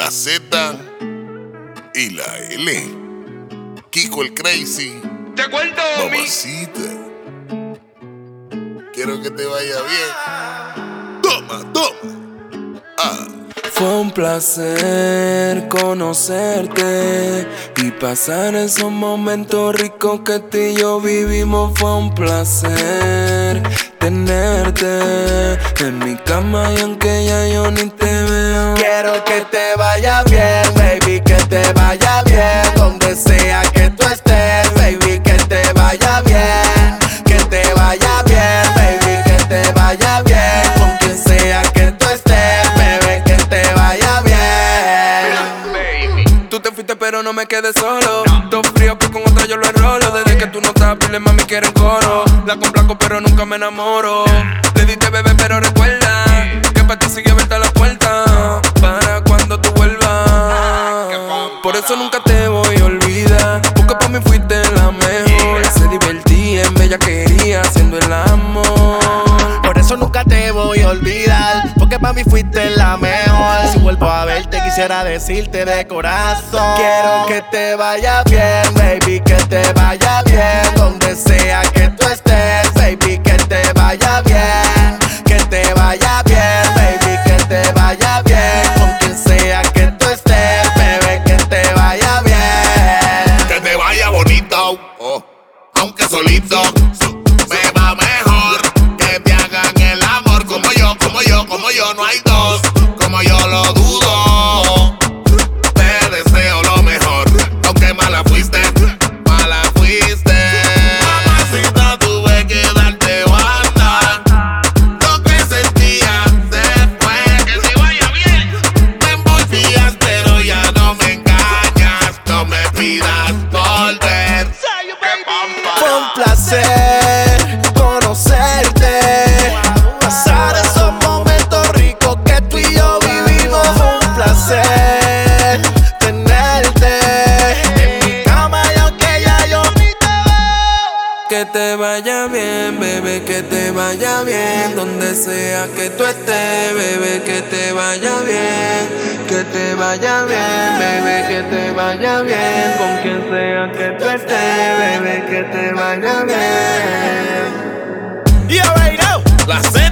la Z y la L. Kiko el Crazy. ¿Te acuerdas, mamacita? Quiero que te vaya bien. Toma, toma. Fue un placer conocerte y pasar esos momentos ricos que tú y yo vivimos. Fue un placer tenerte en mi cama y aunque ya yo ni te veo. Quiero que te vaya bien, baby, que te vaya bien. Donde sea que tú estés, baby, que te vaya bien. Que te vaya bien, baby, que te vaya bien. Con quien sea que tú estés, bebé, que te vaya bien. Tú te fuiste pero no me quedé solo. Todo frío que con otra yo lo enrolo. Desde que tú no estás, pile mami quieren coro. La complaco pero nunca me enamoro. Le diste bebé pero recuerda que para ti sigue abierta la puerta para cuando tú vuelvas. Por eso nunca te voy a olvidar, porque para mí fuiste la mejor. Se divertía en bellaquería haciendo el amor. Por eso nunca te voy a olvidar, porque para mí fuiste la mejor. Si vuelvo a verte quisiera decirte de corazón: quiero que te vaya bien, baby, que te vaya bien. Donde sea que tú estés, baby, que te vaya bien. Que te vaya bien, baby, que te vaya bien. Con quien sea que tú estés, bebé, que te vaya bien. Que te vaya bonito, aunque solito. Me va mejor que te hagan el amor como yo, no hay dos. Como yo lo dudo. Te deseo lo mejor, aunque mala fuiste, mala fuiste. Mamacita, tuve que darte banda. Lo que sentía se fue. Que te vaya bien. Me envolvías, pero ya no me engañas. No me pidas volver. Fue un placer conocerte, pasar esos momentos ricos que tú y yo vivimos. Fue un placer tenerte en mi cama y aunque ya yo ni te veo. Que te vaya bien, bebé, que te vaya bien. Donde sea que tú estés, bebé, que te vaya bien. Que te vaya bien, bebé, que te vaya bien. Con quien sea que tú estés, bebé, que te vaya bien. You already know. La C